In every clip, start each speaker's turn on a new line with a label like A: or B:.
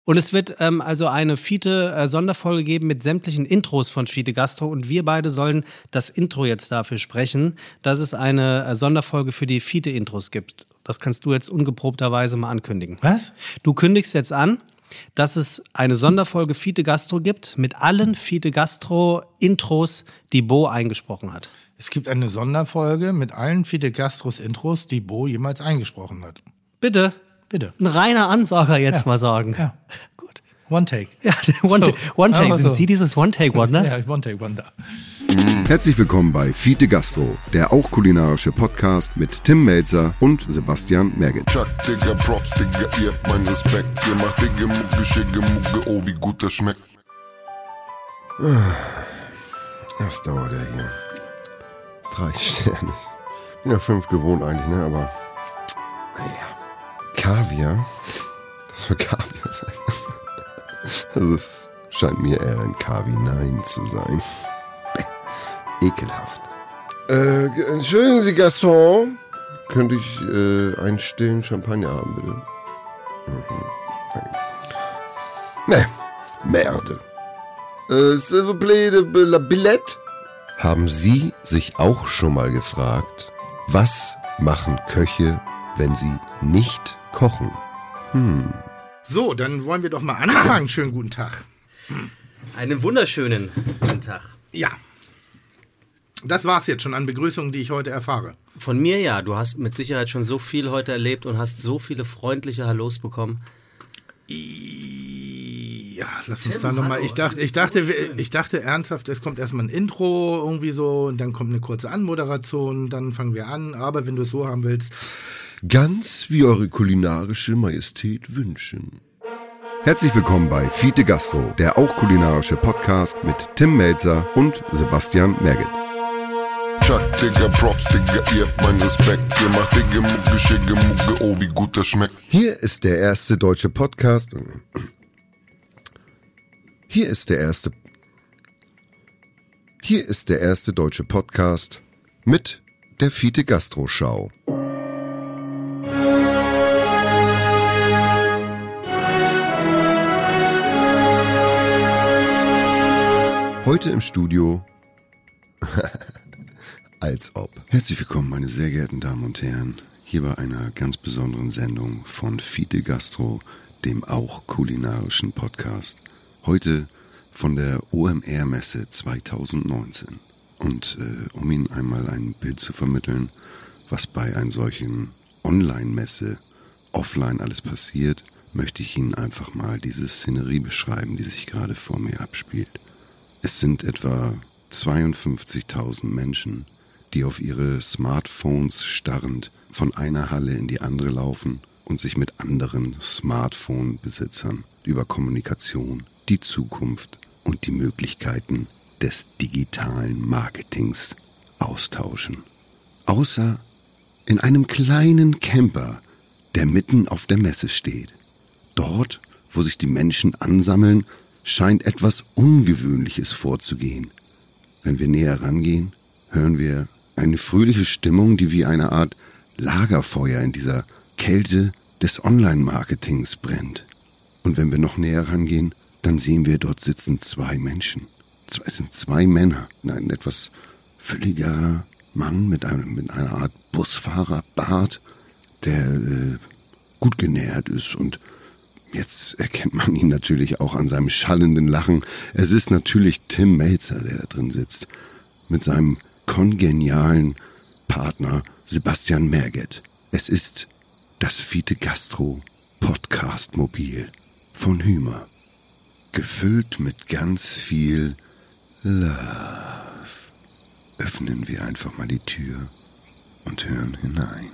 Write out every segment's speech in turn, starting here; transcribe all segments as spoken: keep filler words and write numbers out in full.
A: Und es wird ähm, also eine Fiete-Sonderfolge geben mit sämtlichen Intros von Fiete Gastro und wir beide sollen das Intro jetzt dafür sprechen, dass es eine äh, Sonderfolge für die Fiete-Intros gibt. Das kannst du jetzt ungeprobterweise mal ankündigen.
B: Was?
A: Du kündigst jetzt an, dass es eine Sonderfolge Fiete Gastro gibt mit allen Fiete Gastro-Intros, die Bo eingesprochen hat.
B: Es gibt eine Sonderfolge mit allen Fiete Gastros Intros, die Bo jemals eingesprochen hat.
A: Bitte?
B: Bitte.
A: Ein reiner Ansager jetzt
B: Ja.
A: mal sagen.
B: Ja.
A: Gut.
B: One Take.
A: Ja, One,
B: So.
A: one Take.
B: Aber
A: Sind
B: so.
A: Sie dieses One Take Wonder?
B: Ja, One Take Wonder.
C: Herzlich willkommen bei Fiete Gastro, der auch kulinarische Podcast mit Tim Melzer und Sebastian Merget.
D: Chuck, Digga, Props, Digga, ihr habt meinen Respekt. Ihr macht Digga, Mucke, Schicke, Mucke, oh, wie gut das schmeckt.
C: Das dauert ja hier. Drei Sterne. Ja, fünf gewohnt eigentlich, ne? Aber naja. Kaviar? Das soll Kaviar sein. Also es scheint mir eher ein Kavi nein zu sein. Bäh, ekelhaft. Äh, entschuldigen Sie, Gaston. Könnte ich äh, einen stillen Champagner haben, bitte? Mhm. Danke. Ne, Merde. Äh, s'il vous plaît, de la billette? Haben Sie sich auch schon mal gefragt, was machen Köche, wenn sie nicht kochen? Hm.
B: So, dann wollen wir doch mal anfangen. Schönen guten Tag.
A: Einen wunderschönen guten Tag.
B: Ja. Das war's jetzt schon an Begrüßungen, die ich heute erfahre.
A: Von mir ja, du hast mit Sicherheit schon so viel heute erlebt und hast so viele freundliche Hallos bekommen.
B: Ja, lass uns
A: Tim,
B: da nochmal.
A: hallo,
B: Ich dachte,
A: das
B: ich
A: ist so
B: dachte,
A: schön.
B: ich dachte ernsthaft, es kommt erstmal ein Intro irgendwie so und dann kommt eine kurze Anmoderation, dann fangen wir an. Aber wenn du es so haben willst,
C: Ganz wie eure kulinarische Majestät wünschen. Herzlich willkommen bei Fiete Gastro, der auch kulinarische Podcast mit Tim Melzer und Sebastian Merget.
D: Chuck, Digga, Props, Digga, ihr habt meinen Respekt. Ihr macht Digga, Mucke, Schicke, Mucke, oh, wie gut das schmeckt.
C: Hier ist der erste deutsche Podcast. Hier ist der erste. Hier ist der erste deutsche Podcast mit der Fiete Gastro Schau. Heute im Studio. Als ob. Herzlich willkommen, meine sehr geehrten Damen und Herren, hier bei einer ganz besonderen Sendung von Fiete Gastro, dem auch kulinarischen Podcast. Heute von der O M R-Messe zwanzig neunzehn. Und äh, um Ihnen einmal ein Bild zu vermitteln, was bei einer solchen Online-Messe offline alles passiert, möchte ich Ihnen einfach mal diese Szenerie beschreiben, die sich gerade vor mir abspielt. Es sind etwa zweiundfünfzigtausend Menschen, die auf ihre Smartphones starrend von einer Halle in die andere laufen und sich mit anderen Smartphone-Besitzern über Kommunikation, die Zukunft und die Möglichkeiten des digitalen Marketings austauschen. Außer in einem kleinen Camper, der mitten auf der Messe steht. Dort, wo sich die Menschen ansammeln, scheint etwas Ungewöhnliches vorzugehen. Wenn wir näher rangehen, hören wir eine fröhliche Stimmung, die wie eine Art Lagerfeuer in dieser Kälte des Online-Marketings brennt. Und wenn wir noch näher rangehen, dann sehen wir, dort sitzen zwei Menschen. Es sind zwei Männer. Ein etwas fülligerer Mann mit, einem, mit einer Art Busfahrerbart, der äh, gut genährt ist und jetzt erkennt man ihn natürlich auch an seinem schallenden Lachen. Es ist natürlich Tim Melzer, der da drin sitzt, mit seinem kongenialen Partner Sebastian Merget. Es ist das Fiete Gastro Podcast Mobil von Hümer. Gefüllt mit ganz viel Love. Öffnen wir einfach mal die Tür und hören hinein.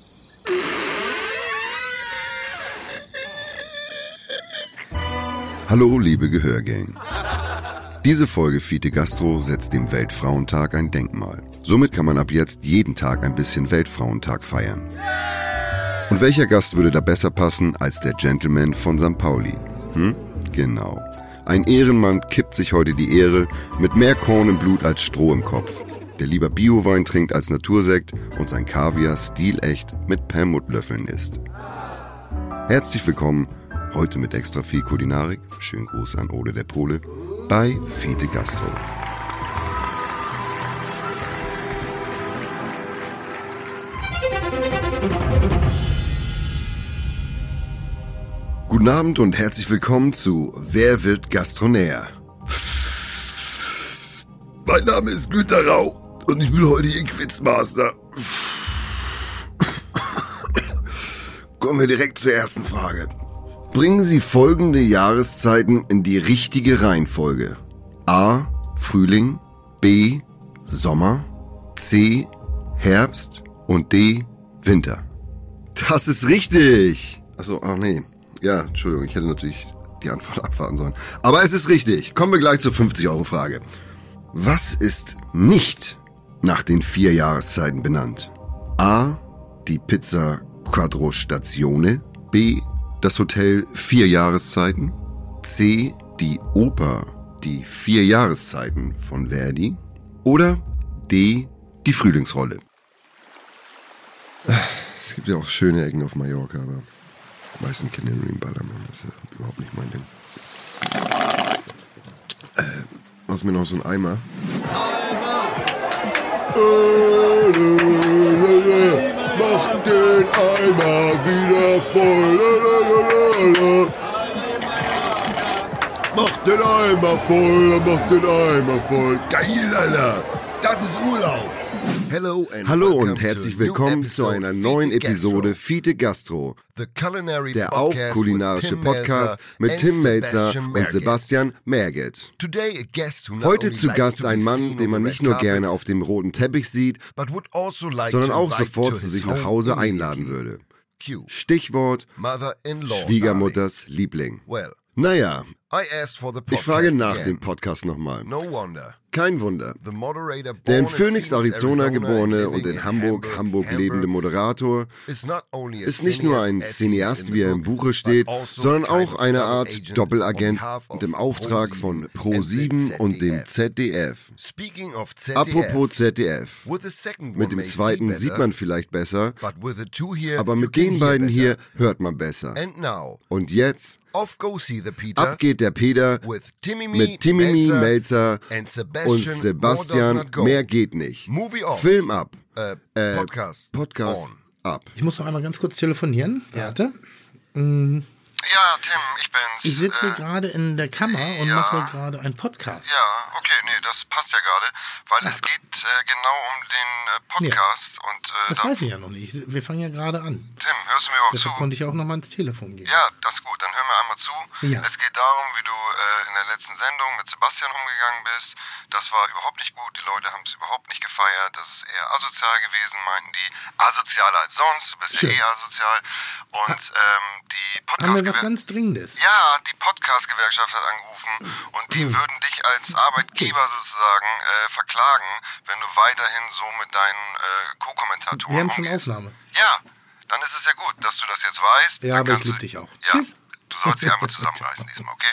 C: Hallo, liebe Gehörgang. Diese Folge Fiete Gastro setzt dem Weltfrauentag ein Denkmal. Somit kann man ab jetzt jeden Tag ein bisschen Weltfrauentag feiern. Und welcher Gast würde da besser passen als der Gentleman von Sankt Pauli? Hm? Genau. Ein Ehrenmann kippt sich heute die Ehre mit mehr Korn im Blut als Stroh im Kopf. Der lieber Biowein trinkt als Natursekt und sein Kaviar stilecht mit Perlmuttlöffeln isst. Herzlich willkommen Heute mit extra viel Kulinarik. Schönen Gruß an Ole der Pole bei Fide Gastro. Guten Abend und herzlich willkommen zu Wer wird Gastronär? Mein Name ist Günter Rau und ich bin heute Ihr Quizmaster. Kommen wir direkt zur ersten Frage. Bringen Sie folgende Jahreszeiten in die richtige Reihenfolge. A. Frühling, B. Sommer, C. Herbst und D. Winter. Das ist richtig. Achso, ach nee. Ja, Entschuldigung, ich hätte natürlich die Antwort abwarten sollen. Aber es ist richtig. Kommen wir gleich zur fünfzig-Euro-Frage. Was ist nicht nach den vier Jahreszeiten benannt? A. Die Pizza Quattro Stazione. B. Das Hotel Vier Jahreszeiten. C. Die Oper Die Vier Jahreszeiten von Verdi. Oder D. Die Frühlingsrolle. Es gibt ja auch schöne Ecken auf Mallorca, aber die meisten kennen ja nur den Ballermann. Das ist ja überhaupt nicht mein Ding. Äh, machst mir noch so einen Eimer? Mach den Eimer wieder voll. Mach den Eimer voll, mach den Eimer voll. Geil, Alter. Das ist Urlaub. Hello Hallo und herzlich willkommen zu einer neuen Episode Fide Gastro, der auch kulinarische Podcast mit Tim Melzer und Sebastian Merget. Heute zu Gast ein Mann, den man nicht nur gerne auf dem roten Teppich sieht, sondern auch sofort zu sich nach Hause einladen würde. Stichwort Schwiegermutters Liebling. Naja, ich frage nach dem Podcast nochmal. Kein Wunder. Der in Phoenix, Arizona geborene und in Hamburg, Hamburg lebende Moderator ist nicht nur ein Cineast, wie er im Buche steht, sondern auch eine Art Doppelagent und im Auftrag von Pro sieben und dem Z D F. Apropos Z D F. Mit dem zweiten sieht man vielleicht besser, aber mit den beiden hier hört man besser. Und jetzt ab geht der Peter mit Timmy Melzer und Sebastian. Mehr geht nicht. Film ab. Äh, Podcast, Podcast ab.
B: Ich muss noch einmal ganz kurz telefonieren. Ja. Warte.
E: Mhm. Ja, Tim, ich bin's.
B: Ich sitze äh, gerade in der Kammer und
E: ja.
B: mache gerade einen Podcast.
E: Ja, okay, nee, das passt ja gerade, weil Ach. es geht äh, genau um den äh, Podcast. Ja. Und, äh,
B: das da weiß ich ja noch nicht. Wir fangen ja gerade an.
E: Tim, hörst du mir auch
B: Deshalb
E: zu?
B: konnte ich auch noch mal ins Telefon gehen.
E: Ja, das ist gut, dann hör mir einmal zu.
B: Ja.
E: Es geht darum, wie du äh, in der letzten Sendung mit Sebastian umgegangen bist. Das war überhaupt nicht gut, die Leute haben es überhaupt nicht gefeiert. Das ist eher asozial gewesen, meinten die. Asozialer als sonst, du bist Schön. ja eh asozial. Und ähm, die Podcast...
B: Haben wir was ganz Dringendes?
E: Ja, die Podcast-Gewerkschaft hat angerufen und die hm. würden dich als Arbeitgeber okay. sozusagen äh, verklagen, wenn du weiterhin so mit deinen äh, Co-Kommentatoren
B: Wir haben schon
E: umgehst.
B: Aufnahme.
E: Ja, dann ist es ja gut, dass du das jetzt weißt.
B: Ja, aber ich liebe dich auch.
E: Ja,
B: Tschüss.
E: Du sollst dich einmal zusammenreißen diesmal, okay?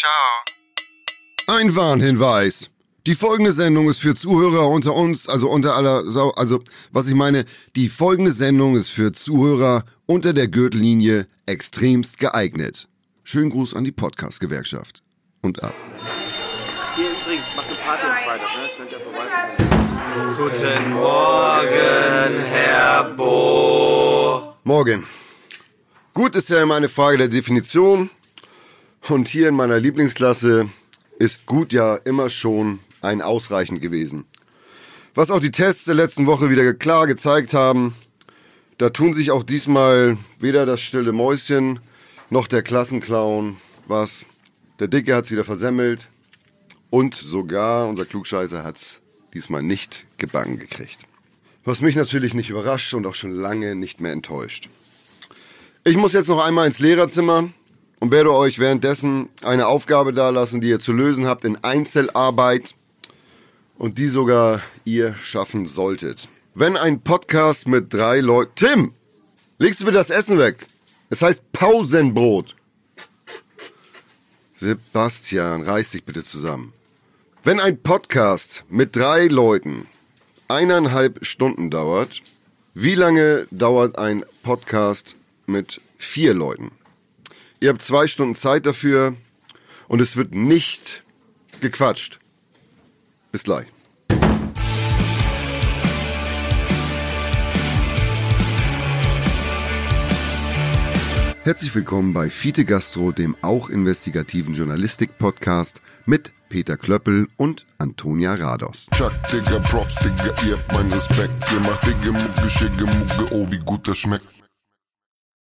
E: Ciao.
C: Ein Warnhinweis. Die folgende Sendung ist für Zuhörer unter uns, also unter aller Sau, also was ich meine, die folgende Sendung ist für Zuhörer unter der Gürtellinie extremst geeignet. Schönen Gruß an die Podcast-Gewerkschaft. Und ab.
F: Hier übrigens, macht eine Party am Freitag, ne? Könnt ihr vorbeikommen. Guten Morgen, Herr Bo.
C: Morgen. Gut ist ja immer eine Frage der Definition. Und hier in meiner Lieblingsklasse ist gut ja immer schon ein ausreichend gewesen. Was auch die Tests der letzten Woche wieder klar gezeigt haben, da tun sich auch diesmal weder das stille Mäuschen noch der Klassenclown was. Der Dicke hat's wieder versemmelt und sogar unser Klugscheißer hat's diesmal nicht gebacken gekriegt. Was mich natürlich nicht überrascht und auch schon lange nicht mehr enttäuscht. Ich muss jetzt noch einmal ins Lehrerzimmer und werde euch währenddessen eine Aufgabe dalassen, die ihr zu lösen habt in Einzelarbeit und die sogar ihr schaffen solltet. Wenn ein Podcast mit drei Leuten... Tim, legst du mir das Essen weg? Es heißt Pausenbrot. Sebastian, reiß dich bitte zusammen. Wenn ein Podcast mit drei Leuten eineinhalb Stunden dauert, wie lange dauert ein Podcast mit vier Leuten? Ihr habt zwei Stunden Zeit dafür und es wird nicht gequatscht. Bis gleich. Herzlich willkommen bei Fiete Gastro, dem auch investigativen Journalistik-Podcast mit Peter Klöppel und Antonia Rados.
D: Chuck, Digga, Props, Digga, ihr habt meinen Respekt. Ihr macht Digga, Mucke, Schicke, Mucke, oh wie gut das schmeckt.